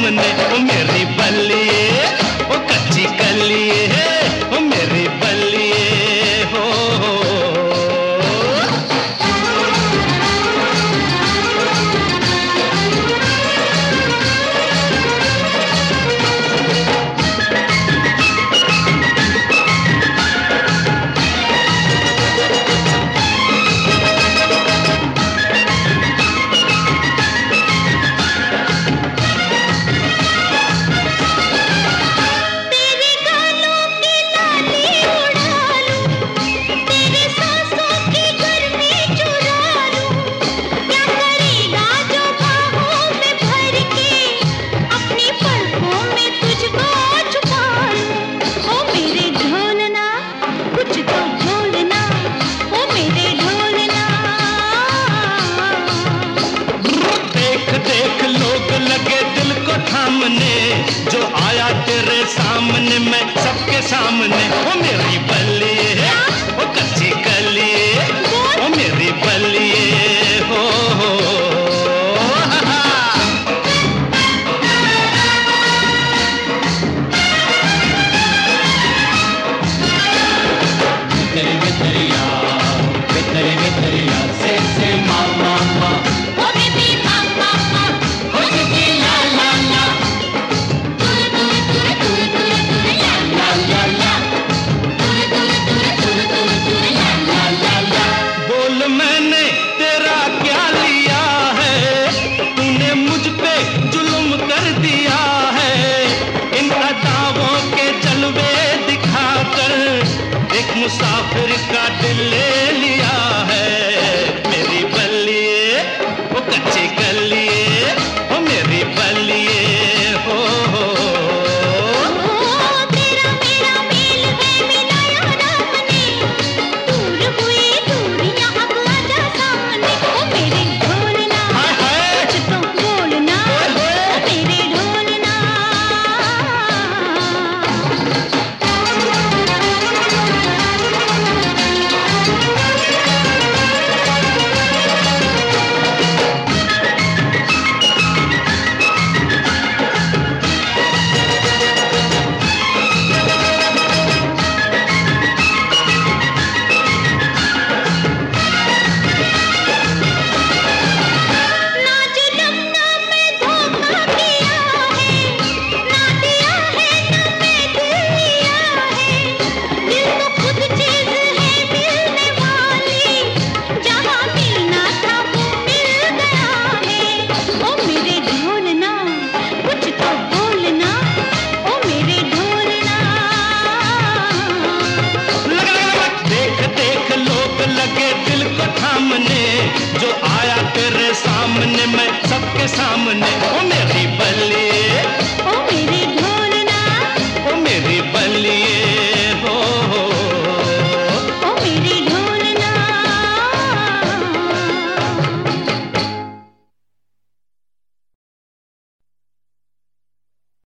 सामने, ओ मेरी बल्लिए, ओ कच्ची कलिए, ओ मेरी बल्लिए हो। जो आया तेरे सामने, मैं सबके सामने, ओ मेरी बल्लिए, ओ कच्ची कलिए, ओ मेरी बल्लिए हो। से मामा मुसाफिर का दिल ले लिया है। मेरी बल्लिए, वो कच्ची कलिए, वो मेरी बल्लिए हो। तेरा मेरा मेल है मिलाया रब ने, दूर हुई दूरियां अब आजा सामने, ओ मेरे ढोलना कुछ तो बोलना, ओ मेरे ढोलना। जो आया तेरे सामने, मैं सबके सामने, ओ